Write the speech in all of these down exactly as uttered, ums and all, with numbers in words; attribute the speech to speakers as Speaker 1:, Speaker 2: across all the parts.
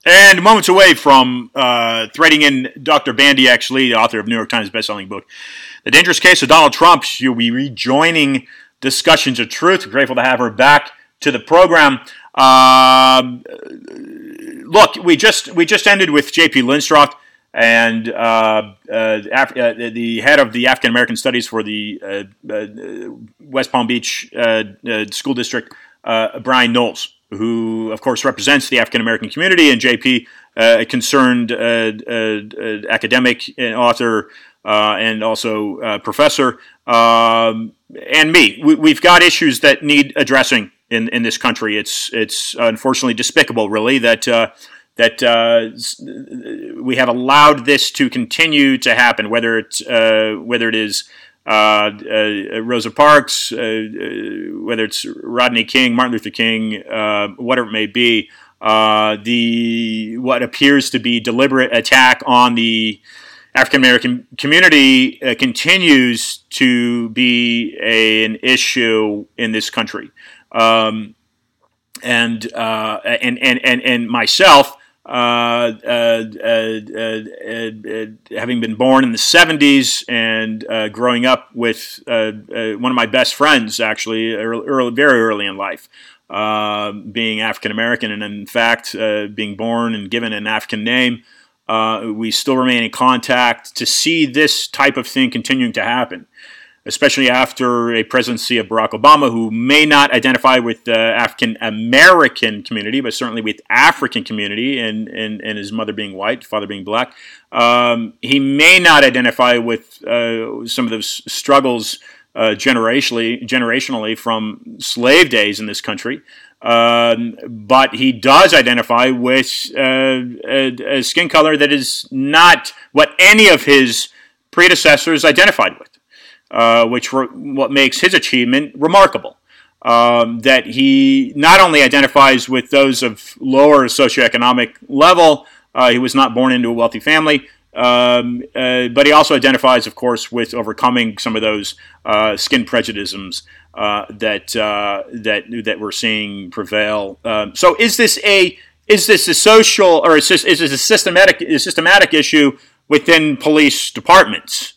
Speaker 1: And moments away from uh, threading in Doctor Bandy X. Lee, the author of New York Times bestselling book, The Dangerous Case of Donald Trump. She'll be rejoining Discussions of Truth. Grateful to have her back to the program. Uh, look, we just we just ended with J P Linstroth, and uh, uh, Af- uh, the head of the African American Studies for the uh, uh, West Palm Beach uh, uh, School District, uh, Brian Knowles, who, of course, represents the African American community, and J P, uh, a concerned uh, uh, uh, academic and author, uh, and also uh, professor, um, and me. We, we've got issues that need addressing in, in this country. It's it's unfortunately despicable, really, that uh, that uh, we have allowed this to continue to happen. Whether it's uh, whether it is uh, uh, Rosa Parks, uh, uh, whether it's Rodney King, Martin Luther King, uh, whatever it may be, uh, the what appears to be deliberate attack on the African American community uh, continues to be a, an issue in this country. Um, and, uh, and, and, and, and myself, uh, uh, uh, uh, uh, having been born in the seventies and, uh, growing up with, uh, uh, one of my best friends, actually, early, early, very early in life, uh, being African American, and in fact, uh, being born and given an African name, uh, we still remain in contact to see this type of thing continuing to happen, especially after a presidency of Barack Obama, who may not identify with the African American community, but certainly with African community, and, and, and his mother being white, father being black. Um, he may not identify with uh, some of those struggles uh, generationally, generationally from slave days in this country. Um, but he does identify with uh, a, a skin color that is not what any of his predecessors identified with. Uh, which re- what makes his achievement remarkable. Um, that he not only identifies with those of lower socioeconomic level, uh, he was not born into a wealthy family, um, uh, but he also identifies, of course, with overcoming some of those uh, skin prejudices uh, that uh, that that we're seeing prevail. Um, so, is this a is this a social or is this, is this a systematic a systematic issue within police departments?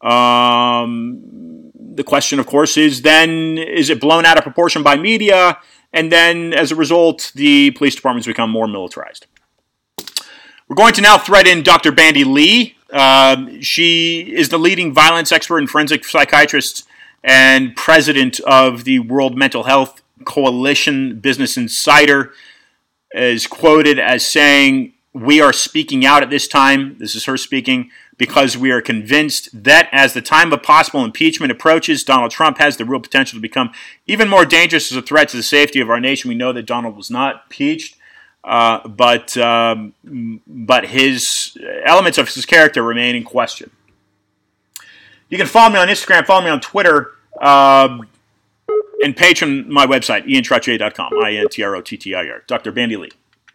Speaker 1: Um, the question, of course, is then, is it blown out of proportion by media? And then, as a result, the police departments become more militarized. We're going to now thread in Doctor Bandy Lee. Uh, she is the leading violence expert and forensic psychiatrist and president of the World Mental Health Coalition. Business Insider is quoted as saying, "We are speaking out at this time," this is her speaking, "because we are convinced that as the time of possible impeachment approaches, Donald Trump has the real potential to become even more dangerous as a threat to the safety of our nation." We know that Donald was not impeached, uh, but um, but his elements of his character remain in question. You can follow me on Instagram, follow me on Twitter, uh, and patron my website, ian trottier dot com, I N T R O T T I R, Doctor Bandy Lee.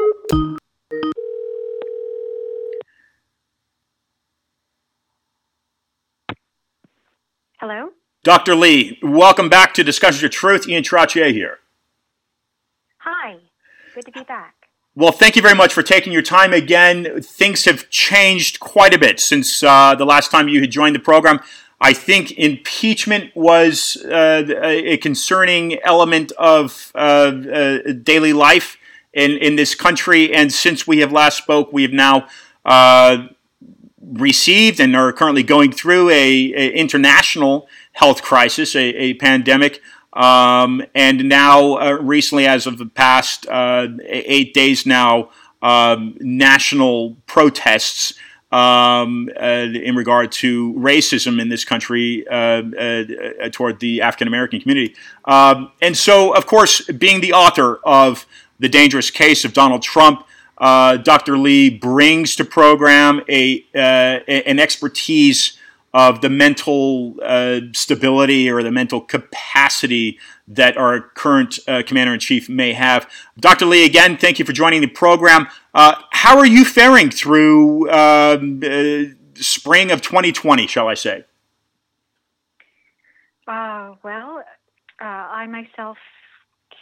Speaker 2: Hello?
Speaker 1: Doctor Lee, welcome back to Discussions of Truth. Ian Trottier here.
Speaker 2: Hi. Good to be back.
Speaker 1: Well, thank you very much for taking your time again. Things have changed quite a bit since uh, the last time you had joined the program. I think impeachment was uh, a concerning element of uh, uh, daily life in, in this country. And since we have last spoke, we have now uh, received and are currently going through a, a international health crisis, a, a pandemic, um, and now uh, recently, as of the past uh, eight days now, um, national protests um, uh, in regard to racism in this country uh, uh, toward the African American community. Um, and so, of course, being the author of The Dangerous Case of Donald Trump, Uh, Doctor Lee brings to program a uh, an expertise of the mental uh, stability or the mental capacity that our current uh, Commander-in-Chief may have. Doctor Lee, again, thank you for joining the program. Uh, how are you faring through um, uh, spring of twenty twenty, shall I say?
Speaker 2: Uh, well, uh, I myself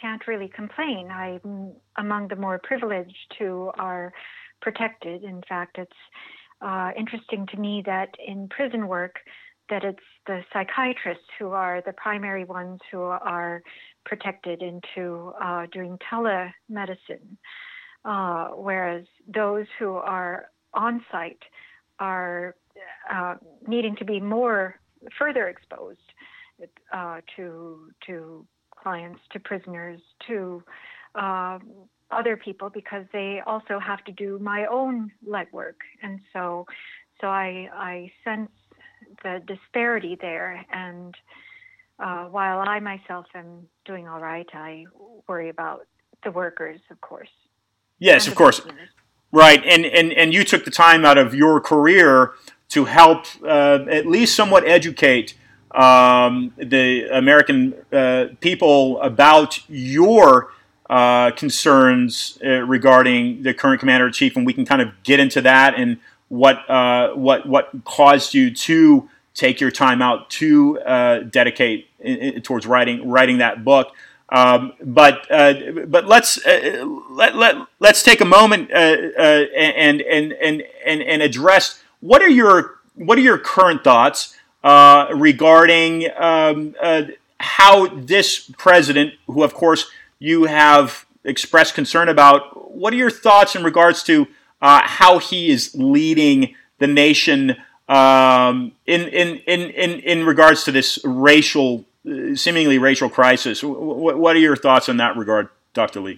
Speaker 2: can't really complain. I'm among the more privileged who are protected. In fact, it's uh, interesting to me that in prison work, that it's the psychiatrists who are the primary ones who are protected into uh, doing telemedicine, uh, whereas those who are on site are uh, needing to be more further exposed uh, to to clients, to prisoners, to uh, other people, because they also have to do my own legwork, and so so I I sense the disparity there, and uh, while I myself am doing all right, I worry about the workers, of course.
Speaker 1: Yes, of course.
Speaker 2: Prisoners.
Speaker 1: Right, and, and and you took the time out of your career to help uh, at least somewhat educate um, the American uh, people about your uh, concerns uh, regarding the current commander-in-chief, and we can kind of get into that and what uh, what what caused you to take your time out to uh, dedicate in, in, towards writing writing that book. Um, but uh, but let's uh, let, let let's take a moment uh, uh, and, and and and and address what are your what are your current thoughts uh, regarding um, uh, how this president, who of course you have expressed concern about, what are your thoughts in regards to uh, how he is leading the nation um, in, in in in in regards to this racial. seemingly racial crisis? What are your thoughts in that regard, Doctor Lee?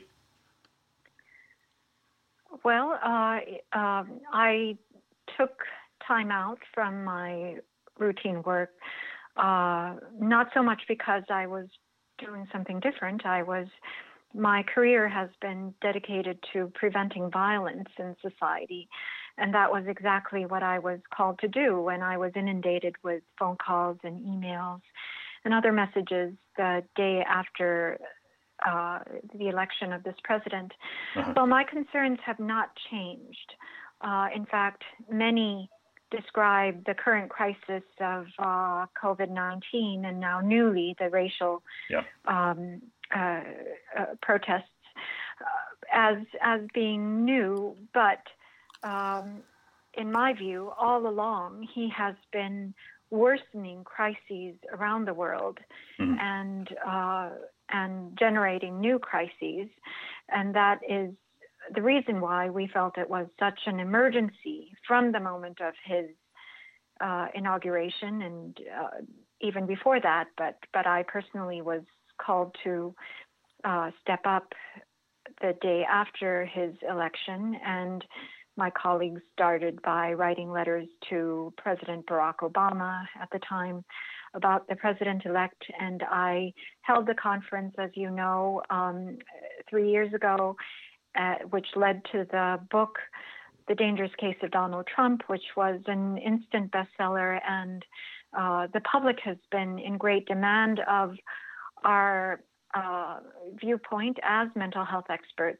Speaker 2: Well, uh, um, I took time out from my routine work, uh, not so much because I was doing something different. I was, my career has been dedicated to preventing violence in society, and that was exactly what I was called to do when I was inundated with phone calls and emails and other messages the day after uh, the election of this president. Uh-huh. Well, my concerns have not changed. Uh, in fact, many describe the current crisis of uh, COVID nineteen and now newly the racial yeah. um, uh, uh, protests uh, as as being new. But um, in my view, all along, he has been worsening crises around the world mm-hmm. and uh, and generating new crises, and that is the reason why we felt it was such an emergency from the moment of his uh, inauguration, and uh, even before that. But but I personally was called to uh, step up the day after his election, and my colleagues started by writing letters to President Barack Obama at the time about the president-elect, and I held the conference, as you know, um, three years ago, uh, which led to the book, The Dangerous Case of Donald Trump, which was an instant bestseller, and uh, the public has been in great demand of our uh, viewpoint as mental health experts.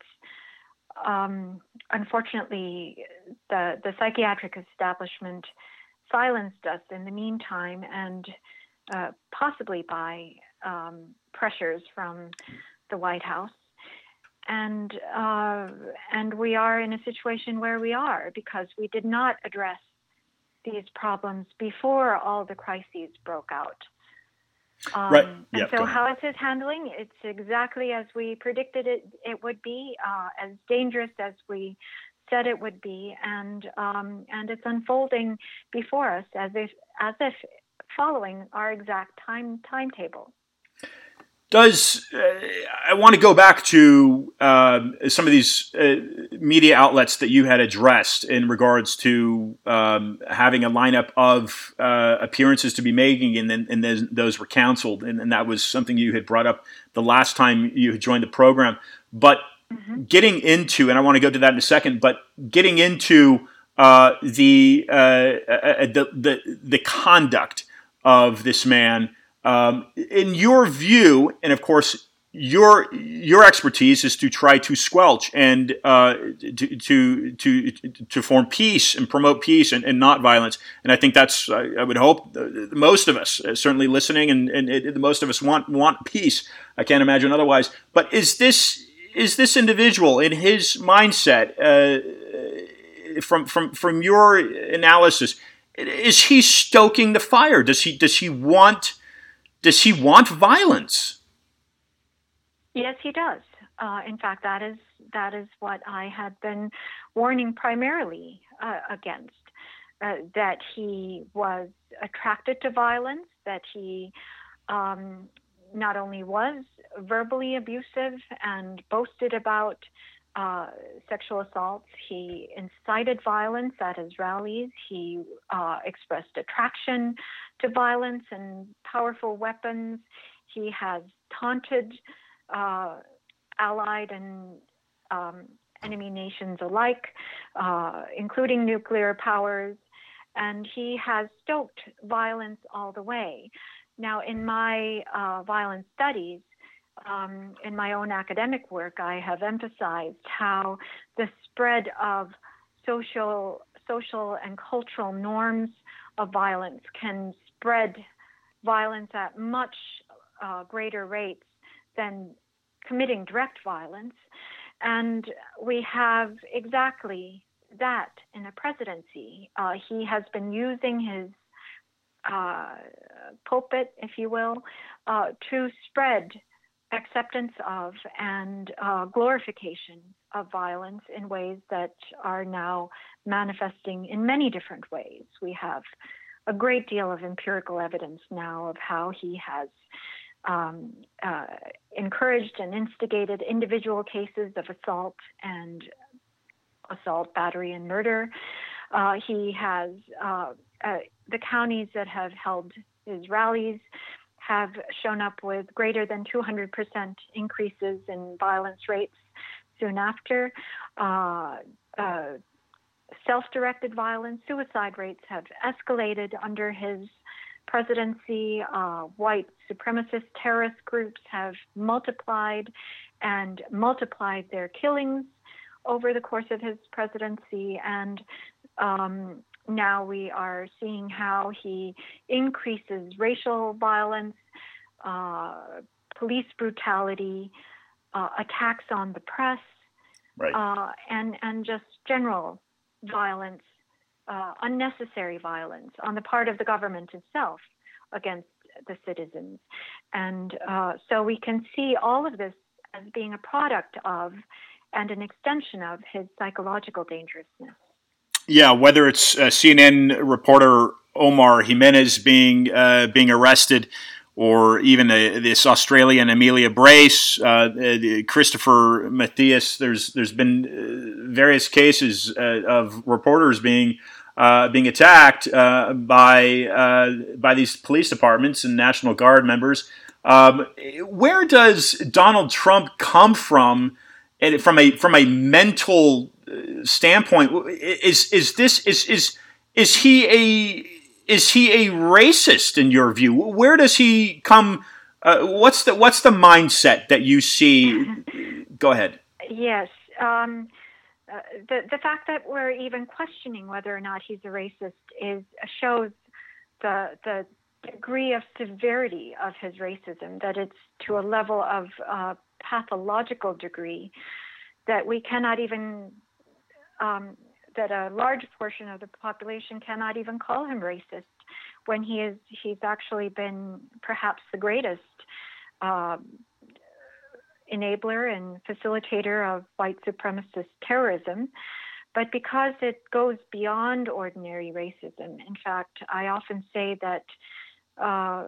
Speaker 2: Um, unfortunately, the, the psychiatric establishment silenced us in the meantime, and uh, possibly by um, pressures from the White House. And uh, and we are in a situation where we are because we did not address these problems before all the crises broke out. Um,
Speaker 1: right.
Speaker 2: And
Speaker 1: yep,
Speaker 2: so how is it handling? It's exactly as we predicted it, it would be, uh, as dangerous as we said it would be. And um, and it's unfolding before us as if, as if following our exact time timetable.
Speaker 1: Does uh, I want to go back to uh, some of these uh, media outlets that you had addressed in regards to um, having a lineup of uh, appearances to be making, and then and those, those were canceled, and, and that was something you had brought up the last time you had joined the program. But mm-hmm. getting into, and I want to go to that in a second, but getting into uh, the, uh, uh, the the the conduct of this man. Um, in your view, and of course, your your expertise is to try to squelch and uh, to, to to to form peace and promote peace and, and not violence. And I think that's I, I would hope most of us, certainly listening, and, and it, most of us want want peace. I can't imagine otherwise. But is this is this individual in his mindset, uh, from from from your analysis, is he stoking the fire? Does he does he want does he want violence?
Speaker 2: Yes, he does. Uh, in fact, that is that is what I had been warning primarily uh, against. Uh, that he was attracted to violence. That he um, not only was verbally abusive and boasted about uh, sexual assaults, he incited violence at his rallies. He uh, expressed attraction to violence and powerful weapons. He has taunted Uh, allied and um, enemy nations alike, uh, including nuclear powers, and he has stoked violence all the way. Now, in my uh, violence studies, um, in my own academic work, I have emphasized how the spread of social, social and cultural norms of violence can spread violence at much uh, greater rates than committing direct violence. And we have exactly that in the presidency. Uh, he has been using his uh, pulpit, if you will, uh, to spread acceptance of and uh, glorification of violence in ways that are now manifesting in many different ways. We have a great deal of empirical evidence now of how he has Um, uh, encouraged and instigated individual cases of assault and assault, battery, and murder. Uh, he has uh, uh, the counties that have held his rallies have shown up with greater than two hundred percent increases in violence rates soon after. Uh, uh, self-directed violence, suicide rates have escalated under his presidency. Uh, white supremacist terrorist groups have multiplied and multiplied their killings over the course of his presidency. And um, now we are seeing how he increases racial violence, uh, police brutality, uh, attacks on the press,
Speaker 1: right.
Speaker 2: uh, and, and just general violence. Uh, unnecessary violence on the part of the government itself against the citizens. And uh, so we can see all of this as being a product of and an extension of his psychological dangerousness.
Speaker 1: Yeah, whether it's uh, C N N reporter Omar Jimenez being uh, being arrested, or even uh, this Australian Amelia Brace, uh, uh, Christopher Matthias. There's there's been uh, various cases uh, of reporters being uh, being attacked uh, by uh, by these police departments and National Guard members. Um, where does Donald Trump come from, and from a from a mental standpoint? Is is this is is is he a Is he a racist in your view? Where does he come? Uh, what's the what's the mindset that you see? Go ahead.
Speaker 2: Yes, um, uh, the the fact that we're even questioning whether or not he's a racist is shows the the degree of severity of his racism. That it's to a level of uh, pathological degree that we cannot even. Um, that a large portion of the population cannot even call him racist, when he is he's actually been perhaps the greatest uh, enabler and facilitator of white supremacist terrorism. But because it goes beyond ordinary racism, in fact, I often say that uh,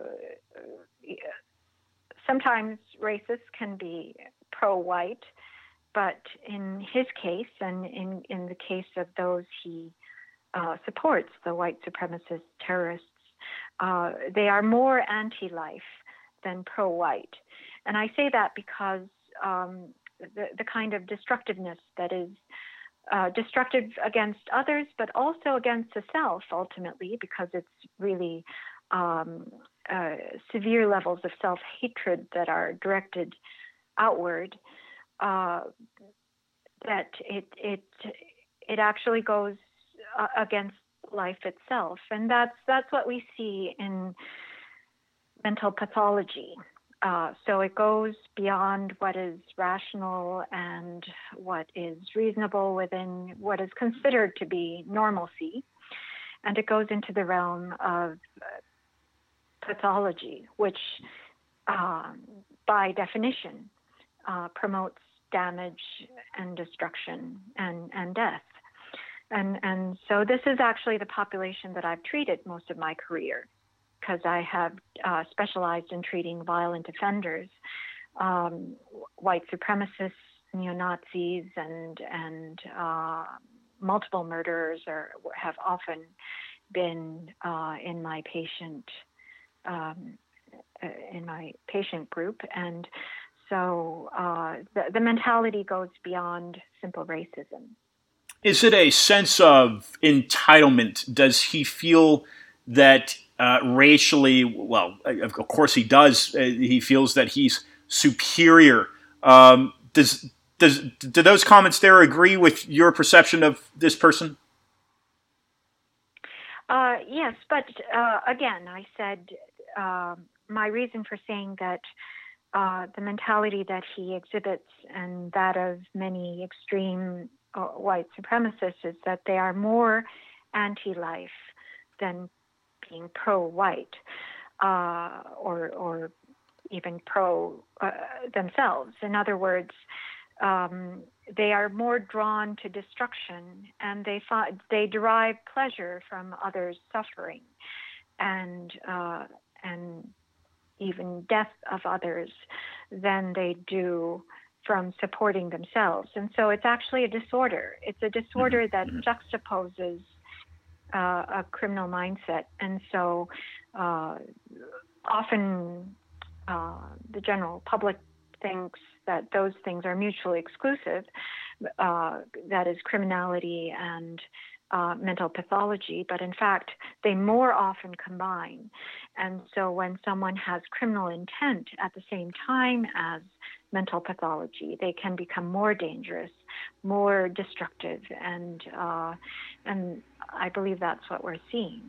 Speaker 2: sometimes racists can be pro-white, but in his case, and in, in the case of those he uh, supports, the white supremacist terrorists, uh, they are more anti-life than pro-white. And I say that because um, the, the kind of destructiveness that is uh, destructive against others, but also against the self, ultimately, because it's really um, uh, severe levels of self-hatred that are directed outward, uh, that it it it actually goes uh, against life itself, and that's that's what we see in mental pathology. Uh, so it goes beyond what is rational and what is reasonable within what is considered to be normalcy, and it goes into the realm of pathology, which, um, by definition, uh, promotes damage and destruction and, and death. And, and so this is actually the population that I've treated most of my career, because I have uh, specialized in treating violent offenders, um, white supremacists, neo-Nazis, and, and uh, multiple murderers are, have often been uh, in my patient um, in my patient group. And so uh, the, the mentality goes beyond simple racism.
Speaker 1: Is it a sense of entitlement? Does he feel that uh, racially, well, of course he does, uh, he feels that he's superior. Um, does, does, do those comments there agree with your perception of this person?
Speaker 2: Uh, yes, but uh, again, I said uh, my reason for saying that uh, the mentality that he exhibits and that of many extreme uh, white supremacists is that they are more anti-life than being pro-white, uh, or or even pro uh, themselves. In other words, um, they are more drawn to destruction, and they find, they derive pleasure from others' suffering, and uh, and even death of others, than they do from supporting themselves. And so it's actually a disorder. It's a disorder that juxtaposes uh, a criminal mindset. And so uh, often uh, the general public thinks that those things are mutually exclusive, uh, that is criminality and uh, mental pathology, but in fact, they more often combine. And so when someone has criminal intent at the same time as mental pathology, they can become more dangerous, more destructive, and uh, and I believe that's what we're seeing.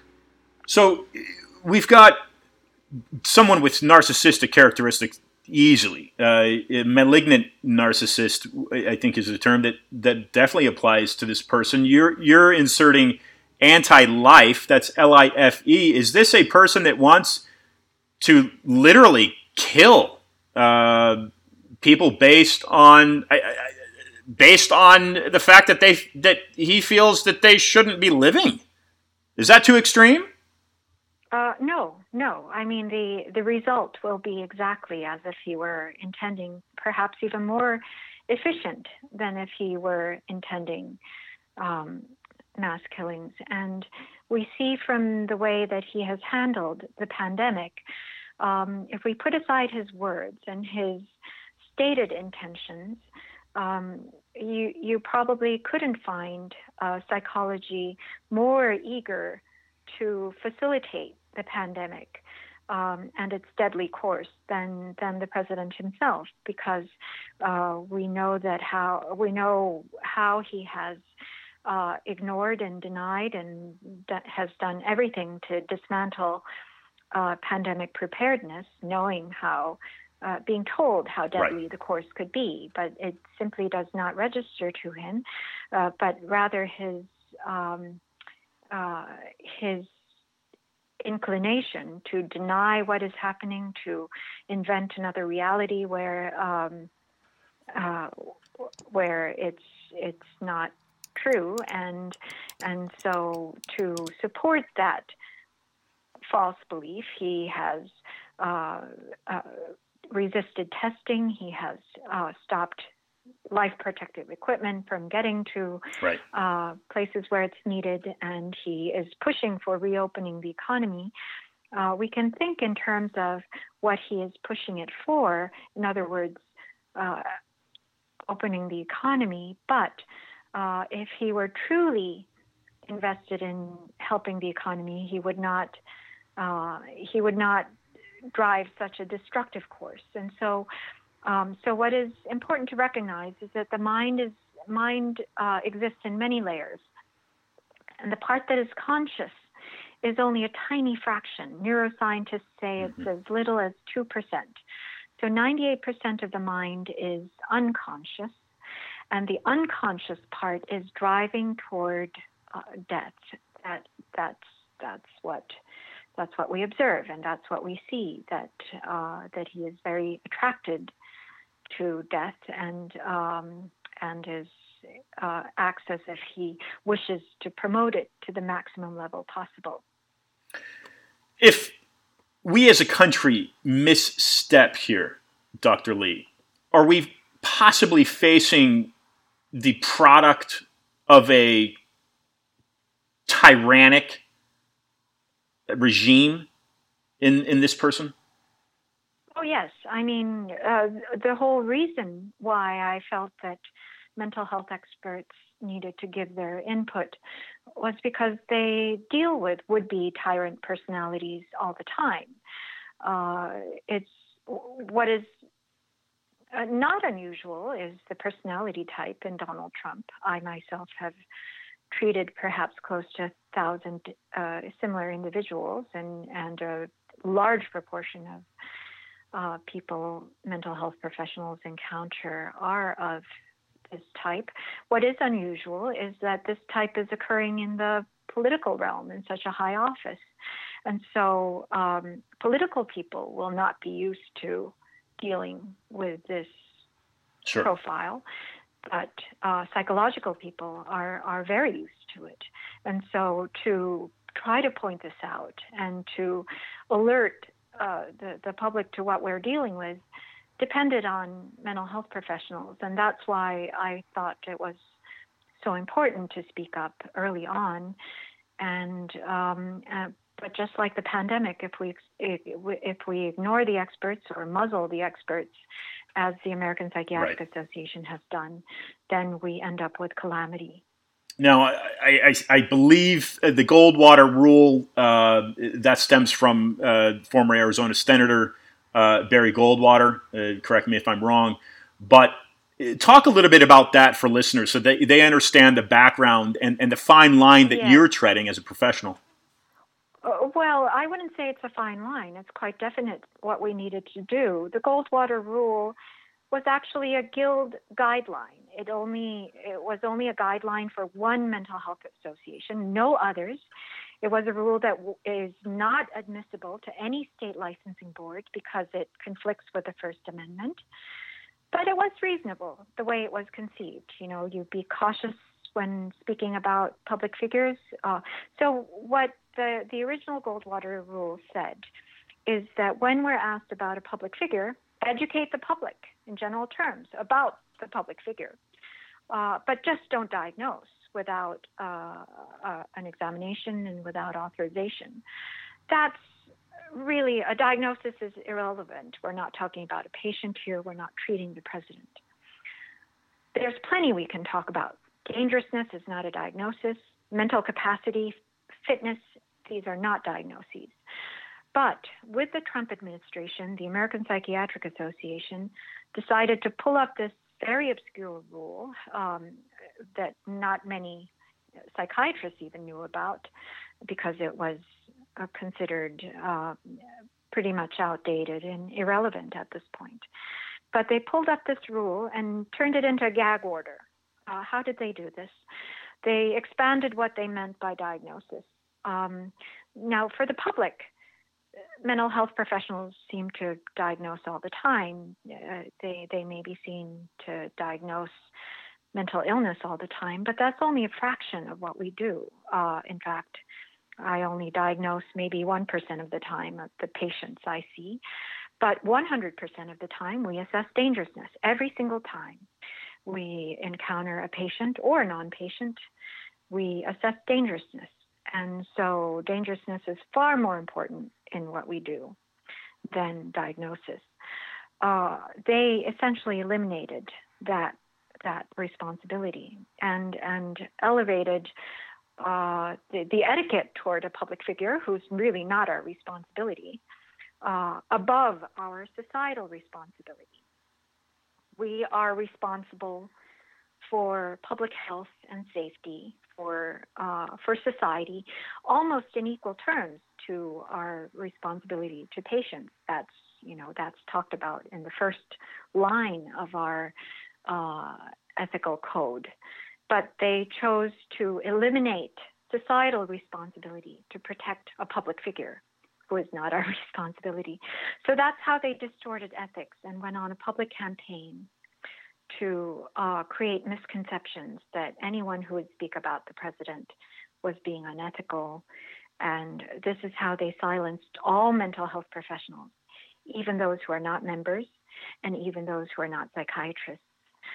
Speaker 1: So we've got someone with narcissistic characteristics easily. Uh, a malignant narcissist, I think, is a term that, that definitely applies to this person. You're you're inserting anti-life. That's L I F E. Is this a person that wants to literally kill uh, people based on uh, based on the fact that they that he feels that they shouldn't be living? Is that too extreme?
Speaker 2: Uh, no, no. I mean, the, the result will be exactly as if he were intending, perhaps even more efficient than if he were intending um, mass killings. And we see from the way that he has handled the pandemic, um, if we put aside his words and his stated intentions, um, you, you probably couldn't find uh, psychology more eager to facilitate the pandemic um, and its deadly course than than the president himself, because uh, we know that how we know how he has uh, ignored and denied and d- has done everything to dismantle uh, pandemic preparedness, knowing how. Uh, being told how deadly
Speaker 1: Right.
Speaker 2: the course could be, but it simply does not register to him, uh, but rather his um, uh, his inclination to deny what is happening, to invent another reality where um, uh, where it's it's not true, and and so to support that false belief, he has uh, uh, resisted testing. He has uh, stopped life protective equipment from getting to
Speaker 1: Right.
Speaker 2: uh, places where it's needed, and he is pushing for reopening the economy. Uh, we can think in terms of what he is pushing it for, in other words, uh, opening the economy, but uh, if he were truly invested in helping the economy, he would not uh, he would not drive such a destructive course. And so Um, so what is important to recognize is that the mind is mind uh, exists in many layers, and the part that is conscious is only a tiny fraction. Neuroscientists say it's
Speaker 1: Mm-hmm.
Speaker 2: as little as two percent. So ninety-eight percent of the mind is unconscious, and the unconscious part is driving toward uh, death. That that's that's what that's what we observe, and that's what we see. That uh, that he is very attracted to death, and um, and is uh, acts as if he wishes to promote it to the maximum level possible.
Speaker 1: If we as a country misstep here, Doctor Lee, are we possibly facing the product of a tyrannic regime in, in this person?
Speaker 2: Oh, yes. I mean, uh, the whole reason why I felt that mental health experts needed to give their input was because they deal with would-be tyrant personalities all the time. Uh, it's what is uh, not unusual is the personality type in Donald Trump. I myself have treated perhaps close to a thousand uh, similar individuals, and, and a large proportion of uh, people mental health professionals encounter are of this type. What is unusual is that this type is occurring in the political realm in such a high office. And so um, political people will not be used to dealing with this
Speaker 1: Sure.
Speaker 2: profile, but uh, psychological people are, are very used to it. And so to try to point this out and to alert uh, the, the public to what we're dealing with depended on mental health professionals. And that's why I thought it was so important to speak up early on. And um, uh, but just like the pandemic, if we if, if we ignore the experts or muzzle the experts, as the American Psychiatric
Speaker 1: Right.
Speaker 2: Association has done, then we end up with calamity.
Speaker 1: Now, I, I, I believe the Goldwater rule, uh, that stems from uh, former Arizona Senator uh, Barry Goldwater. Uh, correct me if I'm wrong. But talk a little bit about that for listeners so that they understand the background and, and the fine line that
Speaker 2: Yes.
Speaker 1: you're treading as a professional.
Speaker 2: Uh, well, I wouldn't say it's a fine line. It's quite definite what we needed to do. The Goldwater rule was actually a guild guideline. It only it was only a guideline for one mental health association, no others. It was a rule that w- is not admissible to any state licensing board because it conflicts with the First Amendment. But it was reasonable the way it was conceived. You know, you'd be cautious when speaking about public figures. Uh, so what the, the original Goldwater rule said is that when we're asked about a public figure, educate the public in general terms about the public figure, uh, but just don't diagnose without uh, uh, an examination and without authorization. That's really, a diagnosis is irrelevant. We're not talking about a patient here. We're not treating the president. There's plenty we can talk about. Dangerousness is not a diagnosis. Mental capacity, fitness, these are not diagnoses. But with the Trump administration, the American Psychiatric Association decided to pull up this very obscure rule um, that not many psychiatrists even knew about because it was uh, considered uh, pretty much outdated and irrelevant at this point. But they pulled up this rule and turned it into a gag order. Uh, how did they do this? They expanded what they meant by diagnosis. Um, now, for the public, mental health professionals seem to diagnose all the time. Uh, they they may be seen to diagnose mental illness all the time, but that's only a fraction of what we do. Uh, in fact, I only diagnose maybe one percent of the time of the patients I see, but one hundred percent of the time we assess dangerousness. Every single time we encounter a patient or a non-patient, we assess dangerousness. And so dangerousness is far more important in what we do than diagnosis. Uh, they essentially eliminated that that responsibility and and elevated uh, the, the etiquette toward a public figure who's really not our responsibility uh, above our societal responsibility. we are responsible for public health and safety, for uh, for society, almost in equal terms to our responsibility to patients. That's you know that's talked about in the first line of our uh, ethical code. But they chose to eliminate societal responsibility to protect a public figure who is not our responsibility. So that's how they distorted ethics and went on a public campaign to uh, create misconceptions that anyone who would speak about the president was being unethical. And this is how they silenced all mental health professionals, even those who are not members and even those who are not psychiatrists.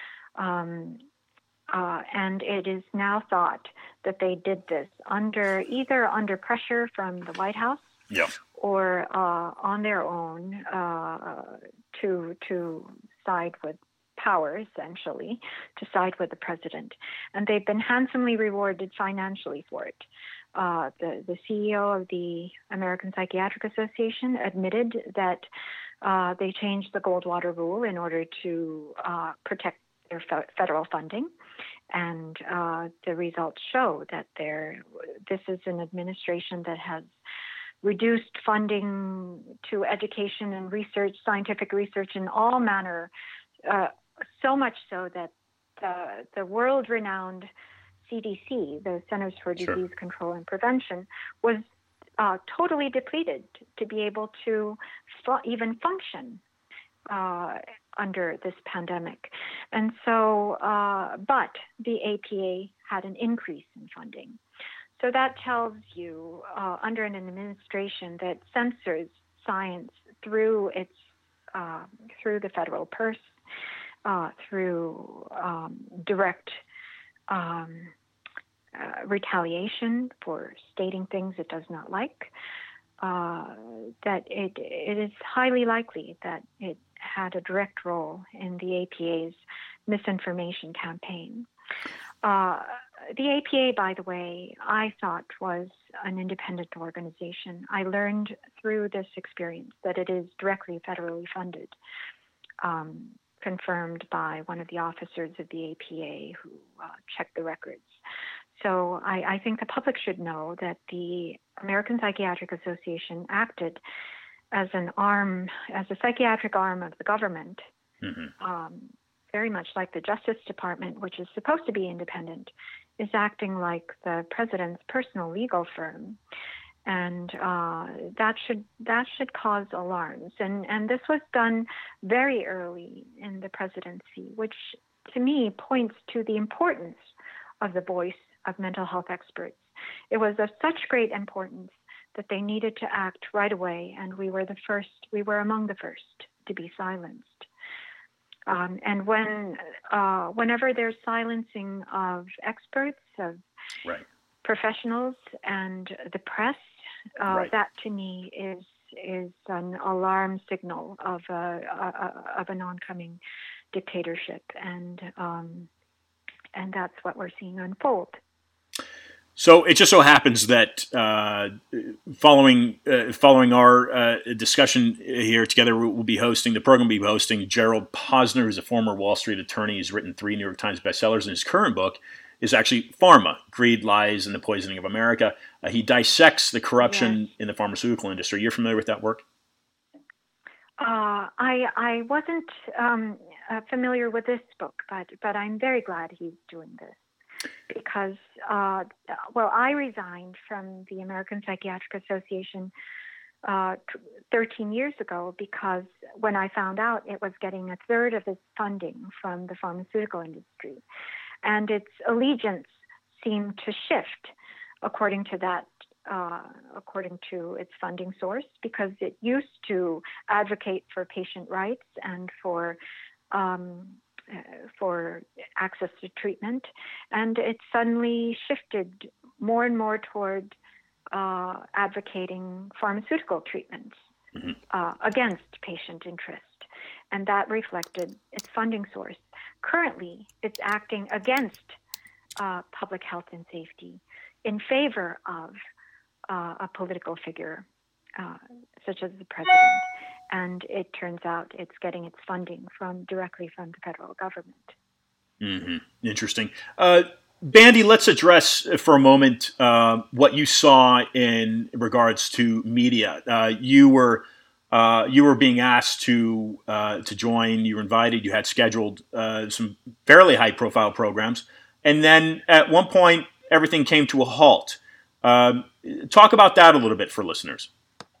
Speaker 2: Um, uh, and it is now thought that they did this under either under pressure from the White House
Speaker 1: yeah.
Speaker 2: or uh, on their own uh, to to side with power, essentially, to side with the president. And they've been handsomely rewarded financially for it. Uh, the, the C E O of the American Psychiatric Association admitted that uh, they changed the Goldwater rule in order to uh, protect their fe- federal funding. And uh, the results show that there, this is an administration that has reduced funding to education and research, scientific research in all manner, uh, so much so that the, the world-renowned C D C, the Centers for Disease
Speaker 1: Sure.
Speaker 2: Control and Prevention, was uh, totally depleted to be able to fu- even function uh, under this pandemic. And so, uh, but the A P A had an increase in funding. So that tells you, uh, under an administration that censors science through its uh, through the federal purse, uh, through um, direct um, uh, retaliation for stating things it does not like, uh, that it it is highly likely that it had a direct role in the A P A's misinformation campaign. Uh, the A P A, by the way, I thought was an independent organization. I learned through this experience that it is directly federally funded, um, confirmed by one of the officers of the A P A who uh, checked the records. So I, I think the public should know that the American Psychiatric Association acted as an arm, as a psychiatric arm of the government, mm-hmm. um, very much like the Justice Department, which is supposed to be independent, is acting like the president's personal legal firm. And uh, that should that should cause alarms. And, and this was done very early in the presidency, which to me points to the importance of the voice of mental health experts. It was of such great importance that they needed to act right away, and we were the first, we were among the first to be silenced. Um, and when, uh, whenever there's silencing of experts, of
Speaker 1: right.
Speaker 2: professionals, and the press, uh,
Speaker 1: right.
Speaker 2: that to me is is an alarm signal of a, a, of an oncoming dictatorship, and um, and that's what we're seeing unfold.
Speaker 1: So it just so happens that uh, following uh, following our uh, discussion here together, we'll be hosting, the program will be hosting Gerald Posner, who's a former Wall Street attorney. He's written three New York Times bestsellers, and his current book is actually Pharma, Greed, Lies, and the Poisoning of America. Uh, he dissects the corruption yes. in the pharmaceutical industry. You're familiar with that work?
Speaker 2: Uh, I I wasn't um, uh, familiar with this book, but but I'm very glad he's doing this. Because, uh, well, I resigned from the American Psychiatric Association uh, thirteen years ago because when I found out it was getting a third of its funding from the pharmaceutical industry, and its allegiance seemed to shift according to that, uh, according to its funding source, because it used to advocate for patient rights and for um, Uh, for access to treatment, and it suddenly shifted more and more toward uh, advocating pharmaceutical treatments mm-hmm. uh, against patient interest, and that reflected its funding source. Currently, it's acting against uh, public health and safety in favor of uh, a political figure uh, such as the president. and it turns out it's getting its funding from directly from the federal government.
Speaker 1: Mm-hmm. Interesting. Uh, Bandy, let's address for a moment uh, what you saw in regards to media. Uh, you were uh, you were being asked to uh, to join. You were invited. You had scheduled uh, some fairly high profile programs, and then at one point everything came to a halt. Um, talk about that a little bit for listeners.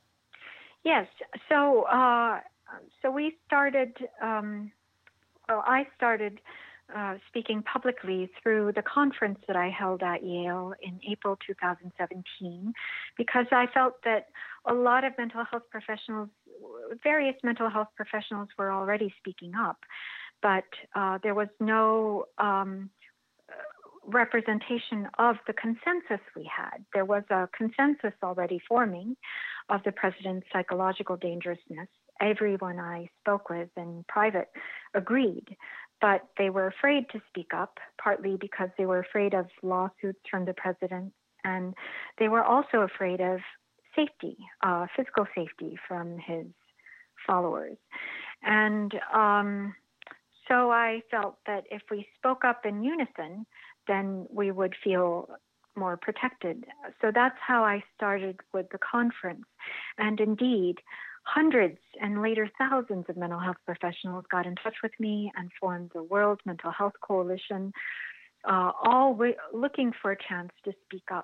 Speaker 2: Yes. So uh, so we started. Um, well, I started. Uh, speaking publicly through the conference that I held at Yale in April two thousand seventeen, because I felt that a lot of mental health professionals, various mental health professionals were already speaking up, but uh, there was no um, representation of the consensus we had. There was a consensus already forming of the president's psychological dangerousness. Everyone I spoke with in private agreed, but they were afraid to speak up, partly because they were afraid of lawsuits from the president, and they were also afraid of safety, uh, physical safety from his followers. And um, so I felt that if we spoke up in unison, then we would feel more protected. So that's how I started with the conference. And indeed, hundreds and later thousands of mental health professionals got in touch with me and formed the World Mental Health Coalition, uh, all re- looking for a chance to speak up.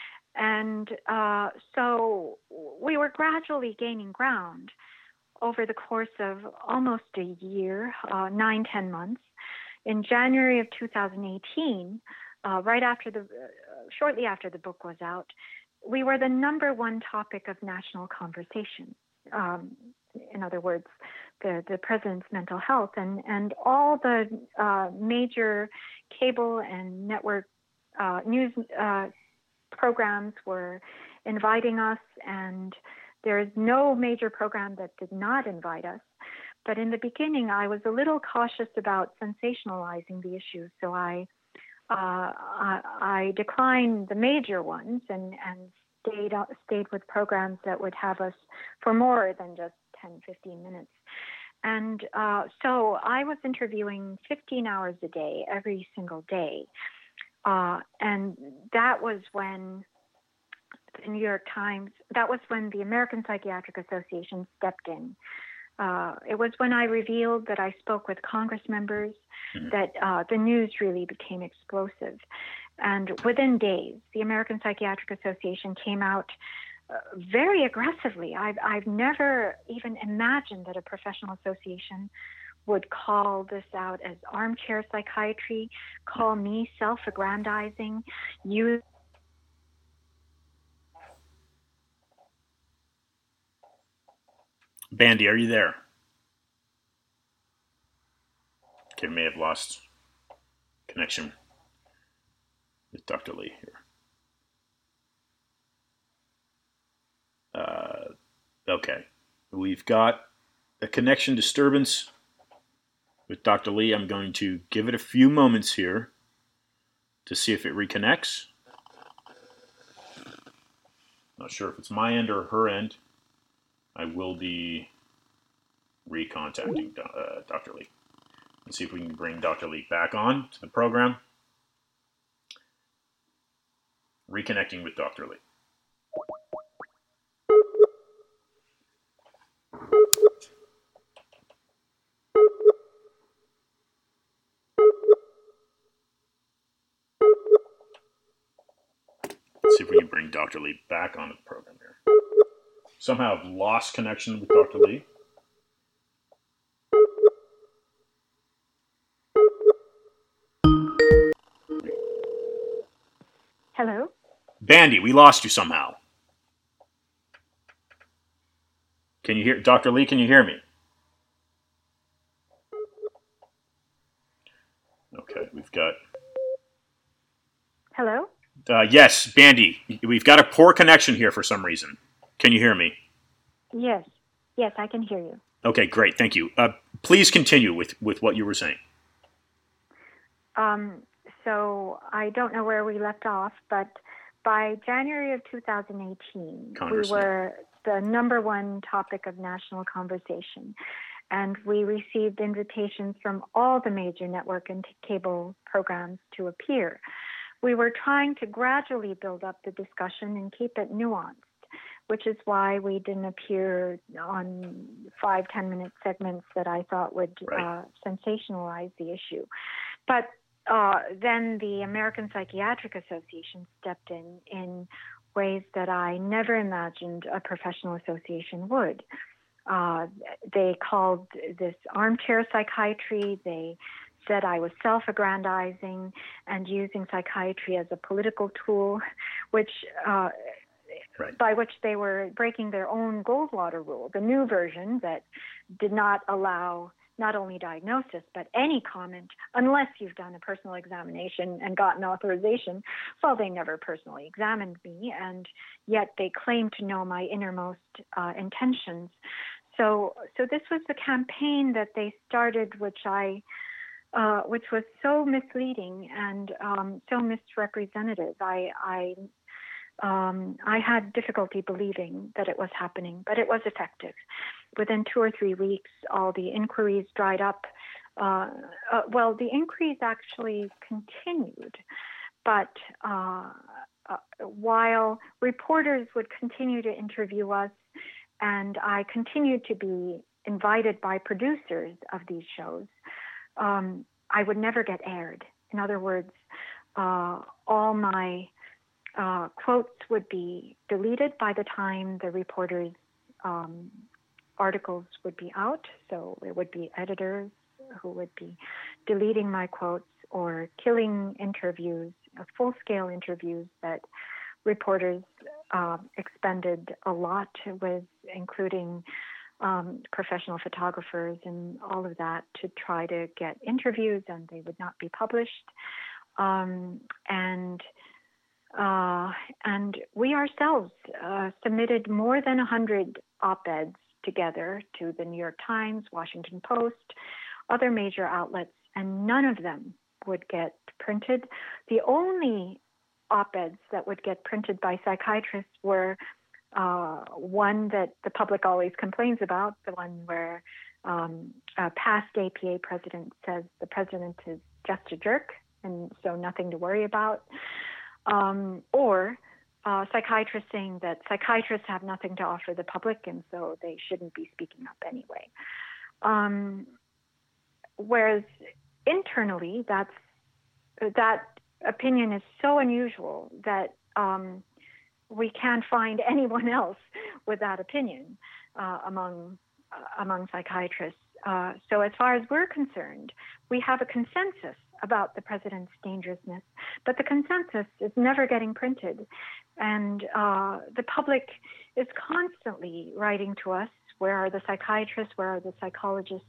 Speaker 2: And uh, so we were gradually gaining ground over the course of almost a year, uh, nine, ten months. In January of two thousand eighteen, uh, right after the, uh, shortly after the book was out, we were the number one topic of national conversation. Um, in other words, the, the president's mental health, and, and all the uh, major cable and network uh, news uh, programs were inviting us, and there is no major program that did not invite us. But in the beginning, I was a little cautious about sensationalizing the issue, so I uh, I, I declined the major ones and, and stayed stayed with programs that would have us for more than just ten, fifteen minutes. And uh, so I was interviewing fifteen hours a day, every single day. Uh, and that was when the New York Times, that was when the American Psychiatric Association stepped in. Uh, it was when I revealed that I spoke with Congress members that uh, the news really became explosive. And within days, the American Psychiatric Association came out uh, very aggressively. I've, I've never even imagined that a professional association would call this out as armchair psychiatry, call me self-aggrandizing, use
Speaker 1: Bandy, are you there? Okay, may have lost connection with Doctor Lee here. Uh, okay, we've got a connection disturbance with Doctor Lee. I'm going to give it a few moments here to see if it reconnects. Not sure if it's my end or her end. I will be recontacting uh, Doctor Lee. Let's see if we can bring Doctor Lee back on to the program. Reconnecting with Doctor Lee. Let's see if we can bring Doctor Lee back onto the program here. Somehow I've lost connection with Doctor Lee.
Speaker 2: Hello?
Speaker 1: Bandy, we lost you somehow. Can you hear Doctor Lee? Can you hear me? Okay, we've got.
Speaker 2: Hello?
Speaker 1: Uh, yes, Bandy, we've got a poor connection here for some reason. Can you hear me?
Speaker 2: Yes. Yes, I can hear you.
Speaker 1: Okay, great. Thank you. Uh, please continue with, with what you were saying.
Speaker 2: Um, so I don't know where we left off, but by January of two thousand eighteen,
Speaker 1: Congress,
Speaker 2: we were the number one topic of national conversation. And we received invitations from all the major network and cable programs to appear. We were trying to gradually build up the discussion and keep it nuanced, which is why we didn't appear on five, ten minute segments that I thought would
Speaker 1: right.
Speaker 2: uh, sensationalize the issue. But uh, then the American Psychiatric Association stepped in in ways that I never imagined a professional association would. Uh, they called this armchair psychiatry. They said I was self-aggrandizing and using psychiatry as a political tool, which uh, right. by which they were breaking their own Goldwater rule, the new version that did not allow not only diagnosis, but any comment unless you've done a personal examination and gotten authorization. Well, they never personally examined me, and yet they claim to know my innermost uh, intentions. So, so this was the campaign that they started, which I, uh, which was so misleading and um, so misrepresentative. I, I, um, I had difficulty believing that it was happening, but it was effective. Within two or three weeks, all the inquiries dried up. Uh, uh, well, the inquiries actually continued, but uh, uh, while reporters would continue to interview us, and I continued to be invited by producers of these shows, um, I would never get aired. In other words, uh, all my uh, quotes would be deleted by the time the reporters' um, articles would be out. So it would be editors who would be deleting my quotes or killing interviews, uh, full-scale interviews that reporters uh, expended a lot with, including um, professional photographers and all of that, to try to get interviews, and they would not be published. Um, and uh, and we ourselves uh, submitted more than one hundred op-eds together to the New York Times, Washington Post, other major outlets, and none of them would get printed. The only op-eds that would get printed by psychiatrists were uh, one that the public always complains about, the one where um, a past A P A president says the president is just a jerk and so nothing to worry about, um, or uh, psychiatrists saying that psychiatrists have nothing to offer the public and so they shouldn't be speaking up anyway. Um, whereas internally, that's that opinion is so unusual that um, we can't find anyone else with that opinion uh, among uh, among psychiatrists. Uh, so as far as we're concerned, we have a consensus about the president's dangerousness, but the consensus is never getting printed. And uh, the public is constantly writing to us, where are the psychiatrists, where are the psychologists?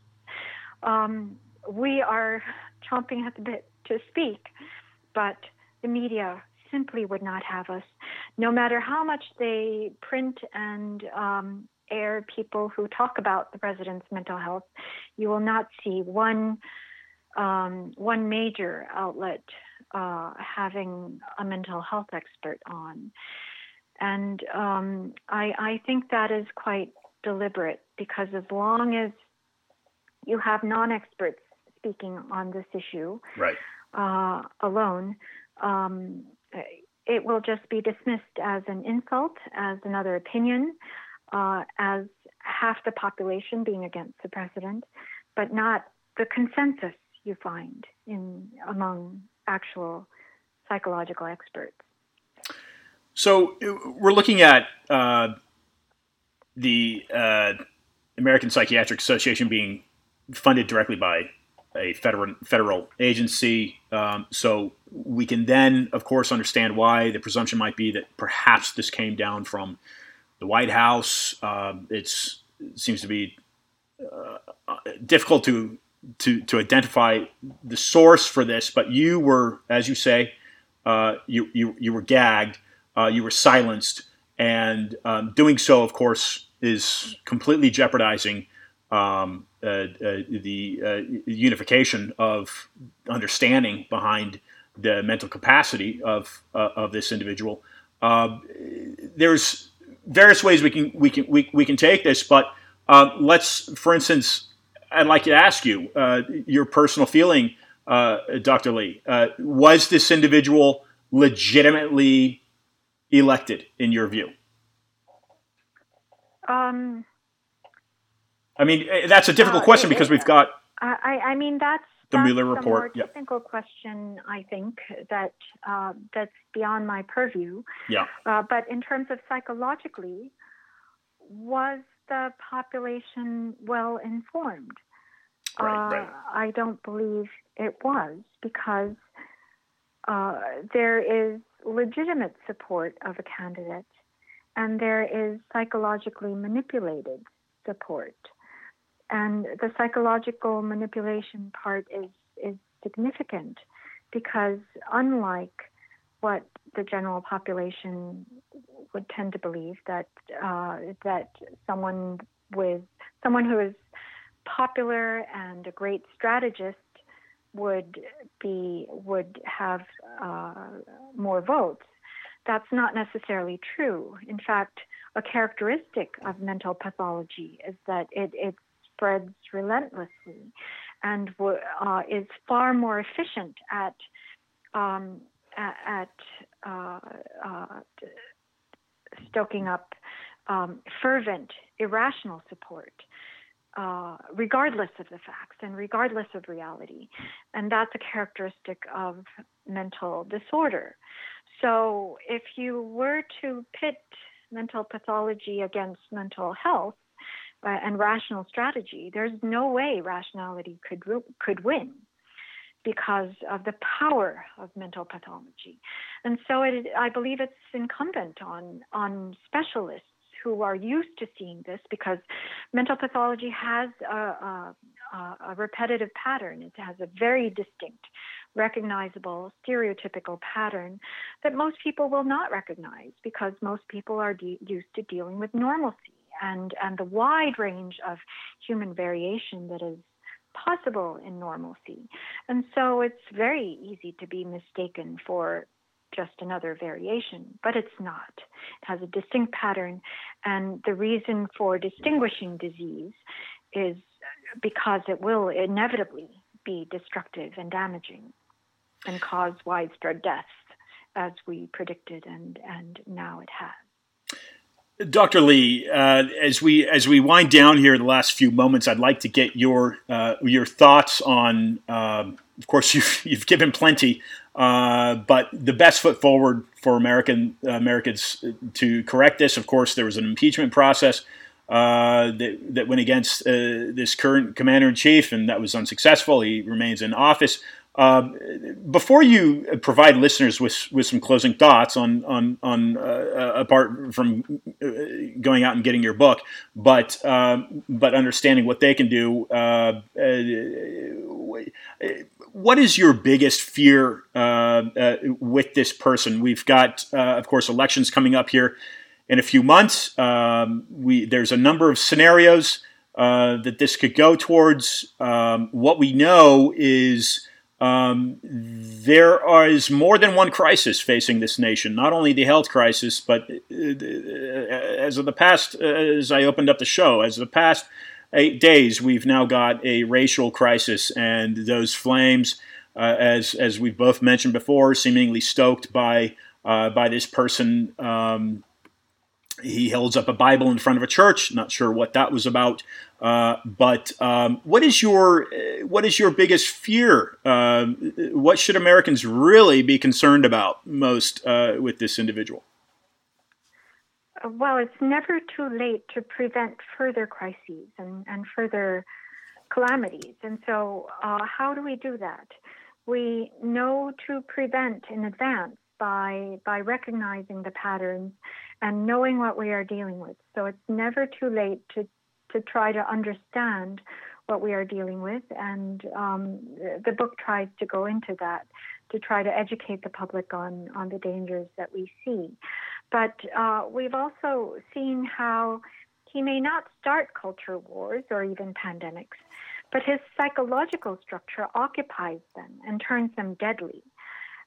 Speaker 2: Um, we are chomping at the bit to speak, but the media simply would not have us. No matter how much they print and um, air people who talk about the president's mental health, you will not see one um, one major outlet uh, having a mental health expert on. And um, I, I think that is quite deliberate, because as long as you have non-experts speaking on this issue,
Speaker 1: right.
Speaker 2: uh, alone, um, it will just be dismissed as an insult, as another opinion, uh, as half the population being against the president, but not the consensus you find in among actual psychological experts.
Speaker 1: So we're looking at uh, the uh, American Psychiatric Association being funded directly by a federal federal agency. Um, so we can then, of course, understand why the presumption might be that perhaps this came down from the White House. Uh, it's, it seems to be uh, difficult to, to to identify the source for this, but you were, as you say, uh, you, you, you were gagged, uh, you were silenced, and um, doing so, of course, is completely jeopardizing Um, uh, uh, the uh, unification of understanding behind the mental capacity of uh, of this individual. Uh, there's various ways we can we can we, we can take this, but uh, let's, for instance, I'd like to ask you uh, your personal feeling, uh, Doctor Lee. Uh, was this individual legitimately elected, in your view?
Speaker 2: Um,
Speaker 1: I mean, that's a difficult
Speaker 2: uh,
Speaker 1: question
Speaker 2: it,
Speaker 1: because
Speaker 2: it,
Speaker 1: we've got
Speaker 2: I, I mean that's
Speaker 1: the
Speaker 2: that's
Speaker 1: Mueller
Speaker 2: a more
Speaker 1: report. Yep.
Speaker 2: technical question, I think, that uh, that's beyond my purview.
Speaker 1: Yeah.
Speaker 2: Uh, but in terms of psychologically, was the population well informed?
Speaker 1: Right,
Speaker 2: uh,
Speaker 1: right.
Speaker 2: I don't believe it was, because uh, there is legitimate support of a candidate, and there is psychologically manipulated support. And the psychological manipulation part is, is significant, because unlike what the general population would tend to believe, that uh, that someone with someone who is popular and a great strategist would be would have uh, more votes. That's not necessarily true. In fact, a characteristic of mental pathology is that it, it spreads relentlessly and uh, is far more efficient at um, at uh, uh, stoking up um, fervent, irrational support, uh, regardless of the facts and regardless of reality. And that's a characteristic of mental disorder. So if you were to pit mental pathology against mental health uh, and rational strategy, there's no way rationality could could win, because of the power of mental pathology. And so it, I believe it's incumbent on, on specialists who are used to seeing this, because mental pathology has a, a, a repetitive pattern. It has a very distinct, recognizable, stereotypical pattern that most people will not recognize, because most people are de- used to dealing with normalcy and, and the wide range of human variation that is possible in normalcy. And so it's very easy to be mistaken for just another variation, but it's not. It has a distinct pattern, and the reason for distinguishing disease is because it will inevitably be destructive and damaging and cause widespread deaths, as we predicted, and, and now it has.
Speaker 1: Doctor Lee, uh, as we as we wind down here the last few moments, I'd like to get your uh, your thoughts on. Um, of course, you've you've given plenty, uh, but the best foot forward for American uh, Americans to correct this. Of course, there was an impeachment process uh, that that went against uh, this current commander in chief, and that was unsuccessful. He remains in office. Uh, before you provide listeners with, with some closing thoughts on on on uh, apart from going out and getting your book, but uh, but understanding what they can do, uh, uh, what is your biggest fear uh, uh, with this person? We've got, uh, of course, elections coming up here in a few months. Um, we there's a number of scenarios uh, that this could go towards. Um, what we know is Um, there is more than one crisis facing this nation, not only the health crisis, but uh, as of the past, uh, as I opened up the show, as of the past eight days, we've now got a racial crisis, and those flames, uh, as as we've both mentioned before, seemingly stoked by uh, by this person. Um, he holds up a Bible in front of a church. Not sure what that was about. Uh, but um, what is your what is your biggest fear? Uh, what should Americans really be concerned about most uh, with this individual?
Speaker 2: Well, it's never too late to prevent further crises and, and further calamities. And so uh, how do we do that? We know to prevent in advance by by recognizing the patterns and knowing what we are dealing with. So it's never too late to to try to understand what we are dealing with. And um, the book tries to go into that, to try to educate the public on, on the dangers that we see. But uh, we've also seen how he may not start culture wars or even pandemics, but his psychological structure occupies them and turns them deadly.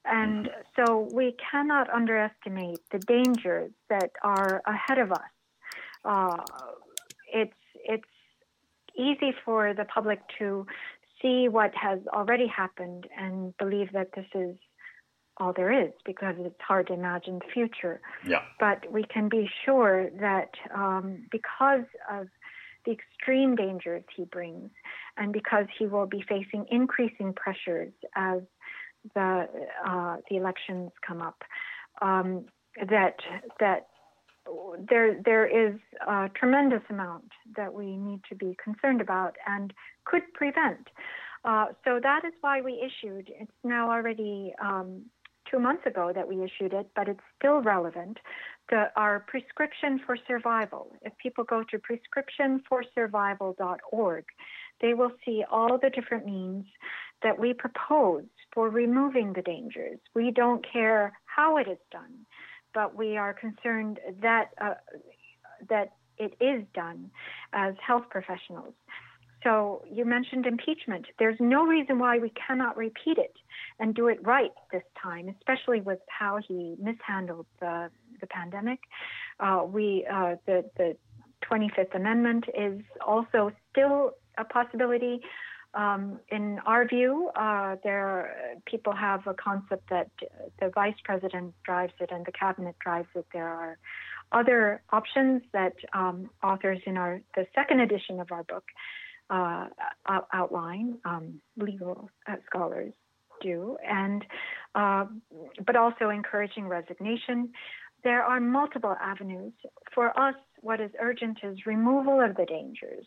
Speaker 2: And so we cannot underestimate the dangers that are ahead of us. Uh, it's it's easy for the public to see what has already happened and believe that this is all there is, because it's hard to imagine the future.
Speaker 1: Yeah.
Speaker 2: But we can be sure that um, because of the extreme dangers he brings, and because he will be facing increasing pressures as the uh, the elections come up, um, that that there there is a tremendous amount that we need to be concerned about and could prevent. Uh, so that is why we issued. It's now already um, two months ago that we issued it, but it's still relevant. The, our prescription for survival. If people go to prescription for survival dot org, they will see all the different means that we propose for removing the dangers. We don't care how it is done, but we are concerned that uh, that it is done as health professionals. So you mentioned impeachment. There's no reason why we cannot repeat it and do it right this time, especially with how he mishandled the the pandemic. Uh, we uh, the the twenty-fifth Amendment is also still a possibility. Um, in our view, uh, there people have a concept that the vice president drives it and the cabinet drives it. There are other options that um, authors in our the second edition of our book uh, outline, um, legal uh, scholars do, and uh, but also encouraging resignation. There are multiple avenues. For us, what is urgent is removal of the dangers.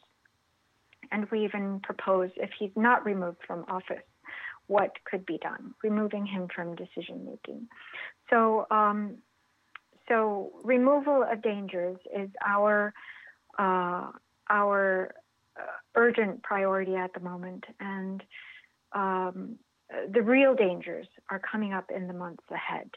Speaker 2: And we even propose, if he's not removed from office, what could be done, removing him from decision making. So, um, so removal of dangers is our uh, our uh, urgent priority at the moment, and um, the real dangers are coming up in the months ahead.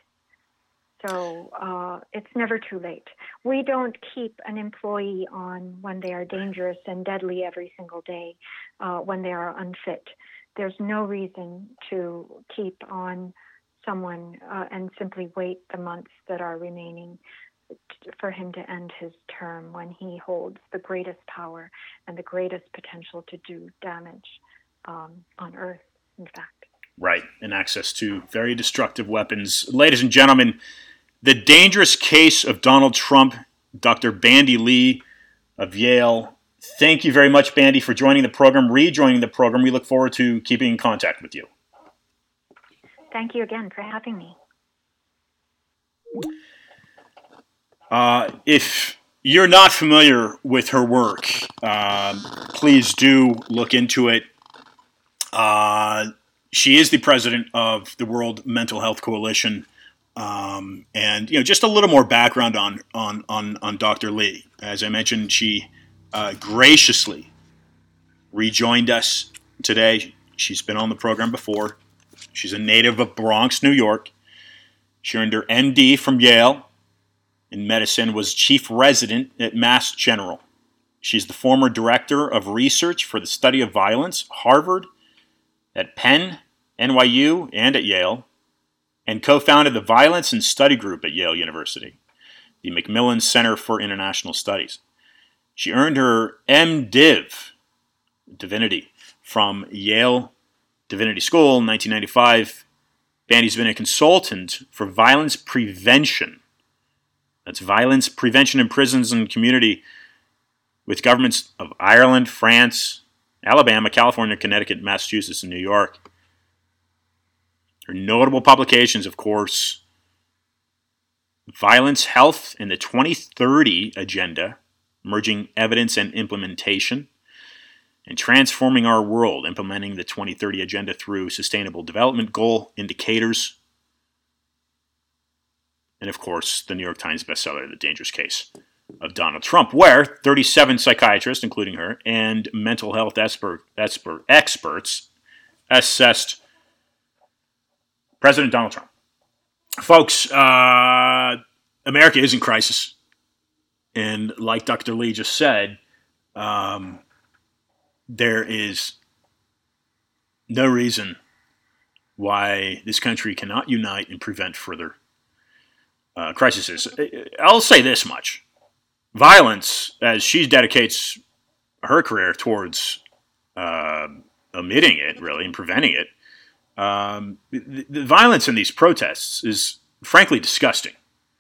Speaker 2: So uh, it's never too late. We don't keep an employee on when they are dangerous and deadly every single day, uh, when they are unfit. There's no reason to keep on someone uh, and simply wait the months that are remaining for him to end his term when he holds the greatest power and the greatest potential to do damage um, on Earth, in fact.
Speaker 1: Right, and access to very destructive weapons. Ladies and gentlemen, the dangerous case of Donald Trump, Doctor Bandy Lee of Yale. Thank you very much, Bandy, for joining the program, rejoining the program. We look forward to keeping in contact with you.
Speaker 2: Thank you again for having me.
Speaker 1: Uh, if you're not familiar with her work, uh, please do look into it. Uh, she is the president of the World Mental Health Coalition. Um, and, you know, just a little more background on, on, on, on Doctor Lee. As I mentioned, she uh, graciously rejoined us today. She's been on the program before. She's a native of Bronx, New York. She earned her M D from Yale in medicine, was chief resident at Mass General. She's the former director of research for the study of violence, Harvard, at Penn, N Y U, and at Yale, and co-founded the Violence and Study Group at Yale University, the Macmillan Center for International Studies. She earned her MDiv, Divinity, from Yale Divinity School in nineteen ninety-five. Bandy's been a consultant for violence prevention. That's violence prevention in prisons and community with governments of Ireland, France, Alabama, California, Connecticut, Massachusetts, and New York. Her notable publications, of course, Violence, Health, and the twenty thirty Agenda, Merging Evidence and Implementation, and Transforming Our World, Implementing the twenty thirty Agenda Through Sustainable Development Goal Indicators, and, of course, the New York Times bestseller, The Dangerous Case of Donald Trump, where thirty-seven psychiatrists, including her, and mental health expert, expert, experts assessed President Donald Trump. Folks, uh, America is in crisis. And like Doctor Lee just said, um, there is no reason why this country cannot unite and prevent further uh, crises. I'll say this much. Violence, as she dedicates her career towards uh, omitting it, really, and preventing it, um, the, the violence in these protests is frankly disgusting.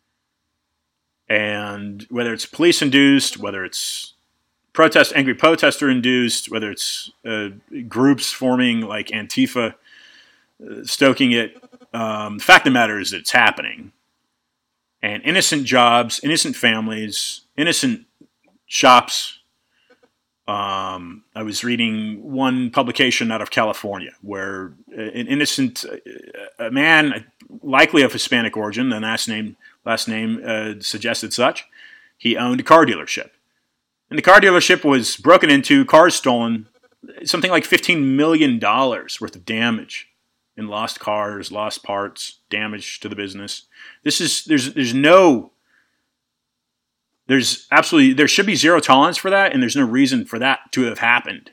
Speaker 1: And whether it's police-induced, whether it's protest, angry protester-induced, whether it's uh, groups forming like Antifa, uh, stoking it, um, the fact of the matter is that it's happening. And innocent jobs, innocent families, innocent shops. Um, I was reading one publication out of California where an innocent a man, likely of Hispanic origin, the last name last name uh, suggested such, he owned a car dealership. And the car dealership was broken into, cars stolen, something like fifteen million dollars worth of damage in lost cars, lost parts, damage to the business. This is, there's, there's no, there's absolutely, there should be zero tolerance for that, and there's no reason for that to have happened.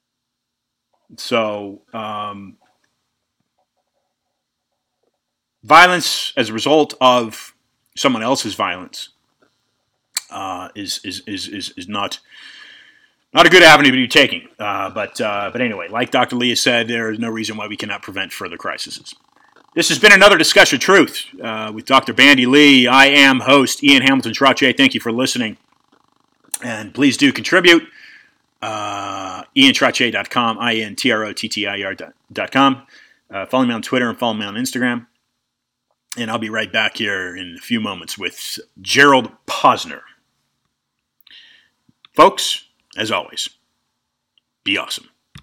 Speaker 1: So, um, violence as a result of someone else's violence uh, is, is is is is not not a good avenue to be taking. Uh, but uh, but anyway, like Doctor Lee has said, there is no reason why we cannot prevent further crises. This has been another Discussion of Truth uh, with Doctor Bandy Lee. I am host Ian Hamilton Trottier. Thank you for listening, and please do contribute. Uh, Ian Trottier dot com, I N T R O T T I E R dot com. Uh, follow me on Twitter and follow me on Instagram. And I'll be right back here in a few moments with Gerald Posner. Folks, as always, be awesome.